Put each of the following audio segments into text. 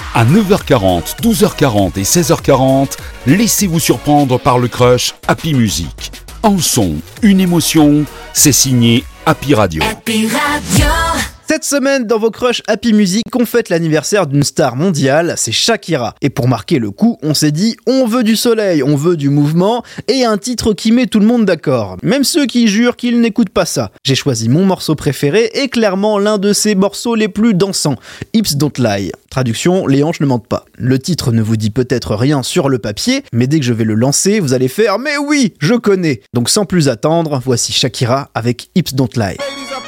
À 9h40, 12h40 et 16h40, laissez-vous surprendre par le crush Happy Music. Un son, une émotion, c'est signé Happy Radio. Happy Radio. Cette semaine, dans vos crushs Happy Music, on fête l'anniversaire d'une star mondiale, c'est Shakira. Et pour marquer le coup, on s'est dit, on veut du soleil, on veut du mouvement, et un titre qui met tout le monde d'accord. Même ceux qui jurent qu'ils n'écoutent pas ça. J'ai choisi mon morceau préféré, et clairement l'un de ses morceaux les plus dansants, Hips Don't Lie. Traduction, les hanches ne mentent pas. Le titre ne vous dit peut-être rien sur le papier, mais dès que je vais le lancer, vous allez faire « Mais oui, je connais !» Donc sans plus attendre, voici Shakira avec Hips Don't Lie.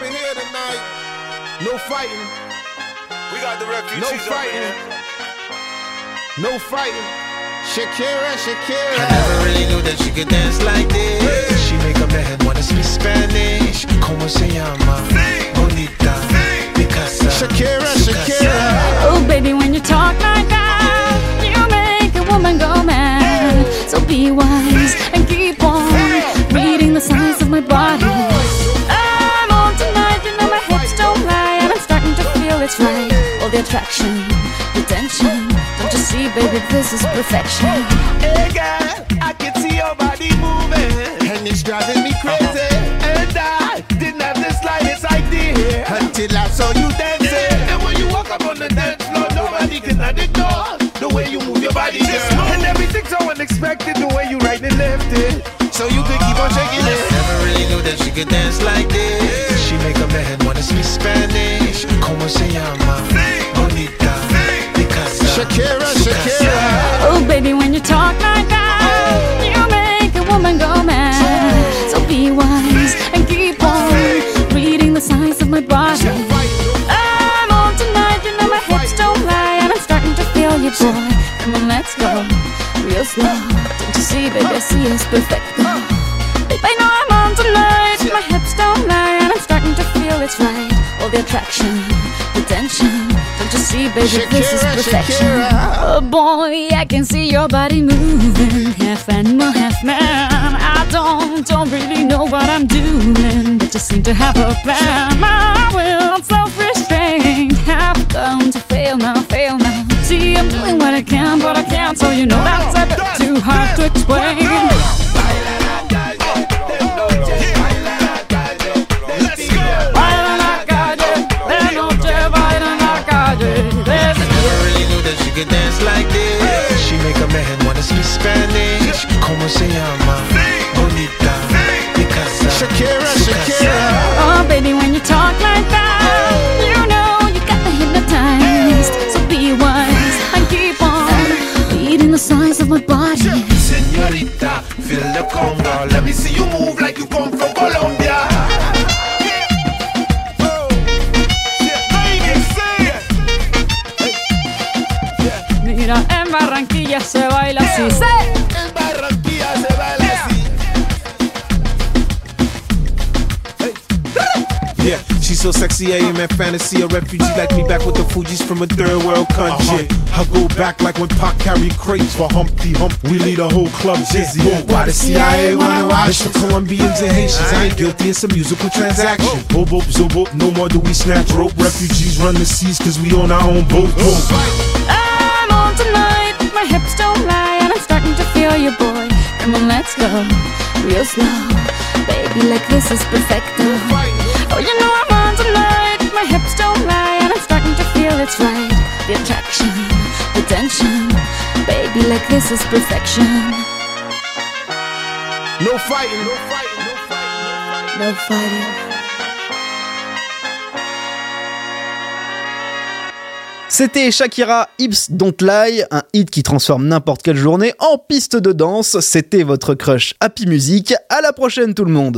No fighting. We got the refugees. No fighting. No fighting. Shakira, Shakira. I never really knew that she could dance like this. She make a man wanna speak Spanish. Como se llama? Bonita. Picasa. Shakira, Shakira. Oh baby, when you talk like that, you make a woman go mad. So be wise and keep on reading the signs of my body. I'm on tonight, you know my hips don't lie, and I'm starting to feel it's right. All the attraction, the tension. Don't you see, baby, this is perfection. Hey girl, I can see your body moving, and it's driving me crazy. And I didn't have the slightest idea until I saw you dancing. And when you walk up on the dance floor, nobody can ignore the way you move your body, girl. And everything's so unexpected, the way you right and left it, so you could keep on shaking it. Never really knew that she could dance like this. She make a man wanna speak Spanish. Como se llama? Bonita. Picasa. Shakira, Shakira. Oh baby, when you talk like that, you make a woman go mad. So be wise and keep on reading the signs of my body. I'm on tonight, you know my hips don't lie, and I'm starting to feel you, boy. Come on, let's go real slow. Don't you see, baby, I see it's perfect. Babe, I know I'm on tonight, my hips don't lie, and I'm starting to feel it's right. All the attraction, the tension. Don't you see, baby, this is perfection. Oh boy, I can see your body moving, half animal, half man. I don't really know what I'm doing, but just seem to have a plan. My will, self-restraint, have come to fail now, fail now. See, I'm doing what I can, but I can't, so you know that's a bit too hard to explain. She could dance like this. She make a man wanna speak Spanish. Como se llama? Bonita. Picasa. Shakira, Shakira. Oh baby, when you talk like that, you know you got me hypnotized. So be wise and keep on reading the signs of my body. Señorita, feel the conga. Let me see you move like you come from Colombia. Mira, en Barranquilla se baila así. En Barranquilla se baila así. Yeah, she's so sexy, I am in fantasy. A refugee like me back with the Fugees from a third world country. I go back like when Pac carried crates for Humpty Hump. We lead a whole club dizzy. Why the CIA wanna watch us? Colombians and Haitians, I ain't guilty, it's a musical transaction. Boop, boop, zoop, boop, no more do we snatch rope. Refugees run the seas cause we own our own boat. I'm on tonight, my hips don't lie, and I'm starting to feel you, boy. Come on, let's go real slow. Baby, like this is perfecto. Oh, you know I'm on tonight, my hips don't lie, and I'm starting to feel it's right. The attraction, the tension. Baby, like this is perfection. No fighting, no fighting, no fighting. No fighting. C'était Shakira, Hips Don't Lie, un hit qui transforme n'importe quelle journée en piste de danse. C'était votre crush Happy Music. À la prochaine tout le monde.